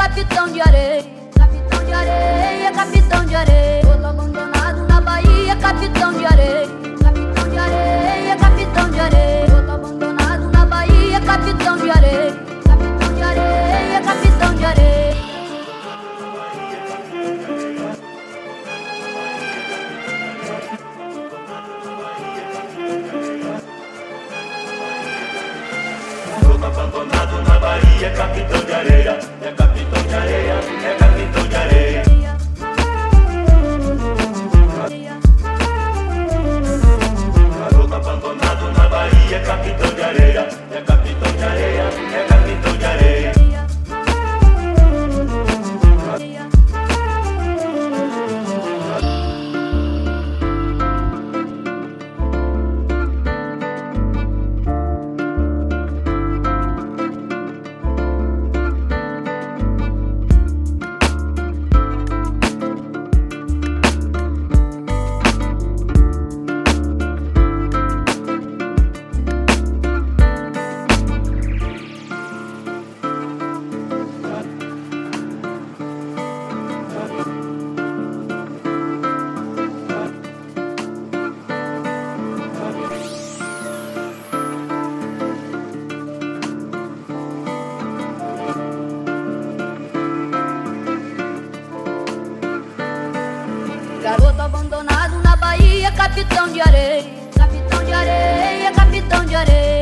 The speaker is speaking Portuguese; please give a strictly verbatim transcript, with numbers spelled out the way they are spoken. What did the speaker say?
capitão de areia, capitão de areia, capitão de areia. Todo abandonado na Bahia, capitão de areia, capitão de areia, capitão de areia. Todo abandonado na Bahia, capitão de areia, capitão de areia, capitão de areia. Todo abandonado na Bahia, capitão de areia, é capitão de areia, é capitão de areia. Garoto abandonado na Bahia, capitão de areia, é capitão de areia, é capitão de areia. Garoto abandonado na Bahia, capitão de areia, capitão de areia, capitão de areia.